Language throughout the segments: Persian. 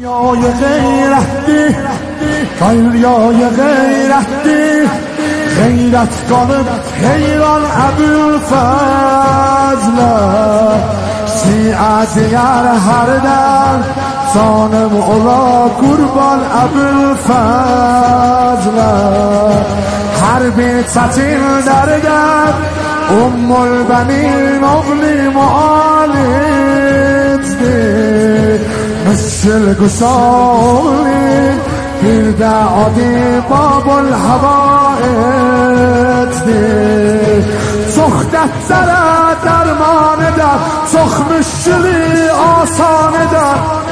دنیای غیرتی دنیای غیرتی غیرت کنم حیران ابوالفضل شیعه دیگر هر دم سانم اولا قربان ابوالفضل هر بیت ستین دردم البنین اغلی معالد مثل گسالی گرد عادی باب الحوائد سختت زره درمان ده سخمشلی آسان ده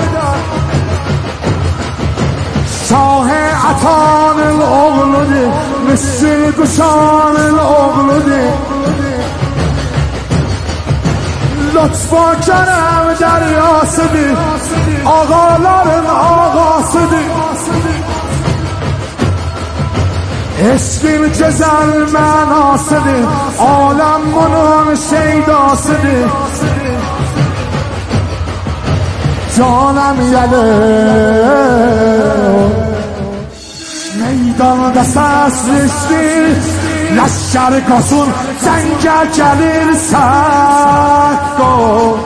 شاه عطان الاغلده مثل گشان الاغلده لطفا کرم دریاسدی آقالارن آقاسدی اسکین جزل مناسدی عالم منون شیداسدی جانم یله میدان دست از رشتی لشکر کاسون زنگ کلیر سکو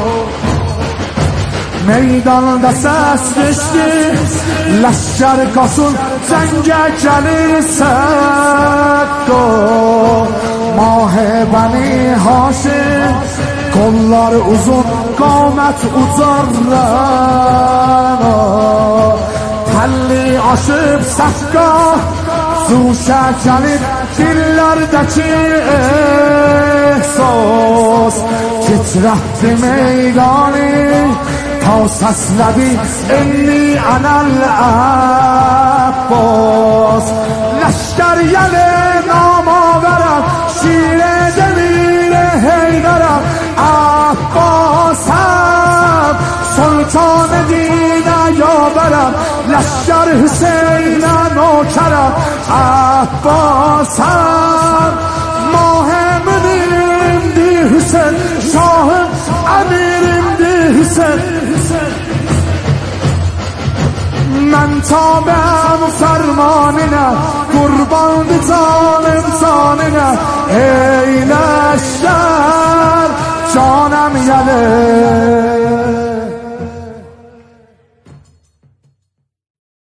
میدان دست از رشتی لشکر کاسون زنگ کلیر سکو ماه بنی هاشم kollar uzun qamet ucarlar telli aşıp sakka su şekelit dillerdeki ehsas titretti meydanı ta sesledi inni anel abbas leşker yeli namaverem şire demir heyderem Abbasım sultan dine yaverem leşker Hüseyin'e nokerem Abbasım mahemimdi Hüseyin şahım emirimdi Hüseyin من تابعم فرمانine kurbandı canım canine